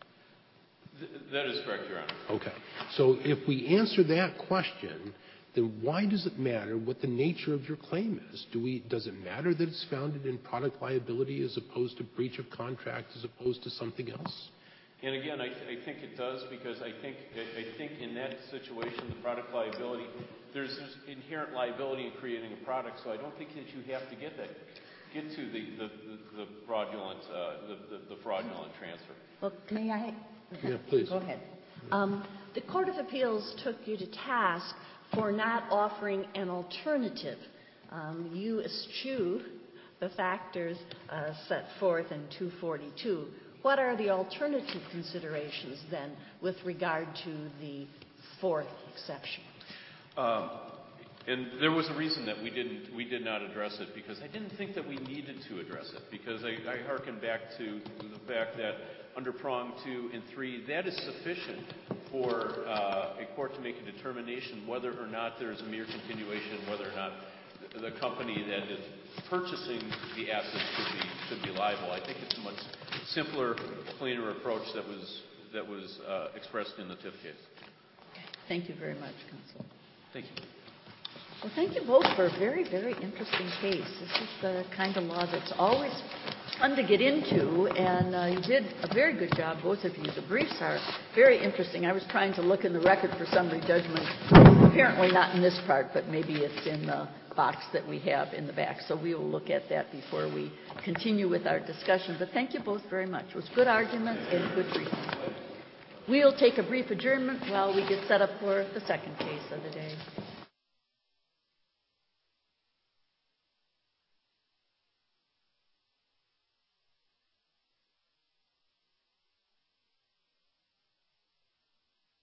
That is correct, Your Honor. Okay. So if we answer that question, then why does it matter what the nature of your claim is? Does it matter that it's founded in product liability as opposed to breach of contract as opposed to something else? And again, I think it does, because I think in that situation, the product liability, there's inherent liability in creating a product, so I don't think that you have to get to the fraudulent transfer. Well, may I? Yeah, please. Go ahead. The Court of Appeals took you to task for not offering an alternative. You eschew the factors set forth in 242. What are the alternative considerations, then, with regard to the fourth exception? And there was a reason that we did not address it, because I didn't think that we needed to address it, because I hearken back to the fact that under prong 2 and 3, that is sufficient for a court to make a determination whether or not there's a mere continuation, whether or not the company that is purchasing the assets should be liable. I think it's a much simpler, cleaner approach that was expressed in the TIF case. Okay. Thank you very much, Counsel. Thank you. Well, thank you both for a very, very interesting case. This is the kind of law that's always fun to get into, and you did a very good job, both of you. The briefs are very interesting. I was trying to look in the record for summary judgment. Apparently not in this part, but maybe it's in the box that we have in the back. So we will look at that before we continue with our discussion. But thank you both very much. It was good arguments and good briefing. We'll take a brief adjournment while we get set up for the second case of the day.